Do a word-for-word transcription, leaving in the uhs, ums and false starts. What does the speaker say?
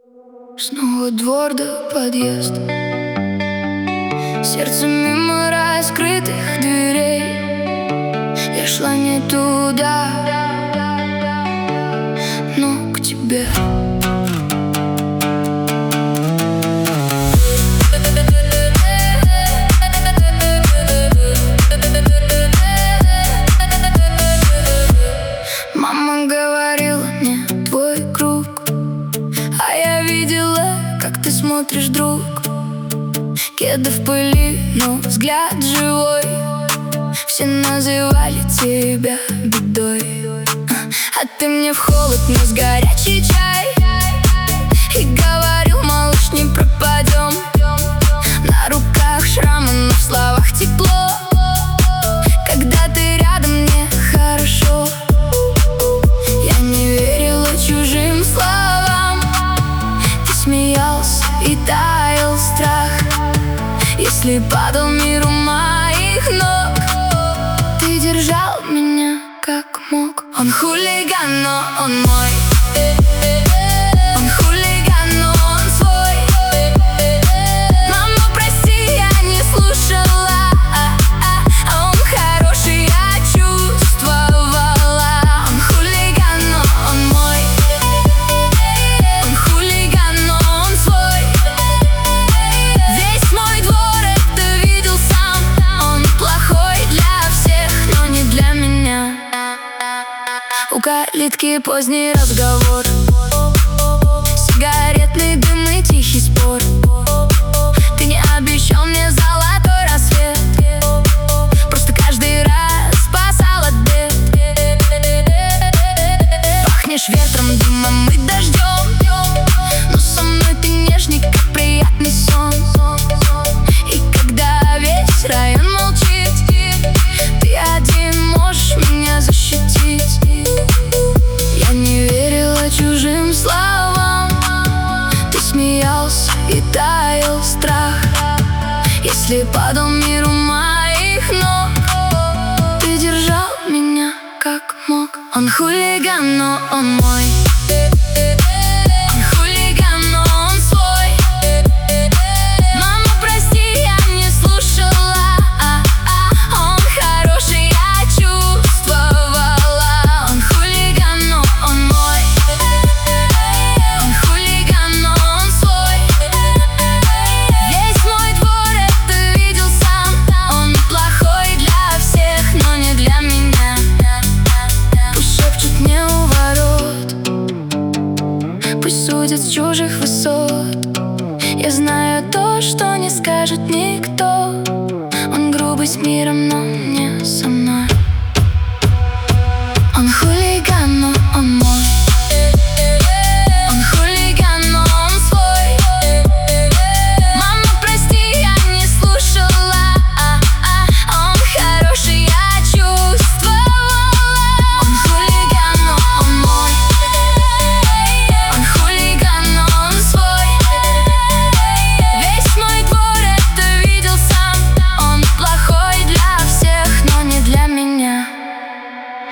Снова двор да подъезд, сердце мимо раскрытых дверей. Я шла не туда, но к тебе. Мама говорила мне, твой круг, а я видела, как ты смотришь, друг. Кеды в пыли, но взгляд живой. Все называли тебя бедой, а ты мне в холод нес горячий чай и говорил, малыш, не пропадем. На руках шрамы, но в словах тепло. Когда ты рядом, мне хорошо. Я не верила чужим словам. Ты смеялся и таял страх. Если падал мир у моих ног, ты держал меня как мог. Он хулиган, но он мой. Он хулиган, но он свой. Мама, прости, я не слушала, а, а, а он хороший, я чувствовала. Он хулиган, но он мой. Он хулиган, но он свой. Весь мой двор это видел сам. Он плохой для всех, но не для меня. У калитки поздний разговор, сигаретный дым и тихий спор. Ты не обещал мне золотой рассвет, просто каждый раз спасал от бед. Пахнешь ветром, дымом и дождем, но со мной ты нежный, как приятный сон. И когда весь район молчит, ты один можешь меня защитить. Я не верила чужим словам. Ты смеялся и таял страх. Если падал мир у моих ног, ты держал меня как мог. Он хулиган, но он мой. Он хулиган, но он свой. Мама, прости, я не слушала, а, а, он хороший, я чувствовала. Он хулиган, но он мой. Он хулиган, но он свой. Весь мой двор это видел сам. Он плохой для всех, но не для меня. Пусть шепчут мне у ворот, пусть судят с чужих высот. Я знаю то, что не скажет никто. Он грубый с миром, но не со мной.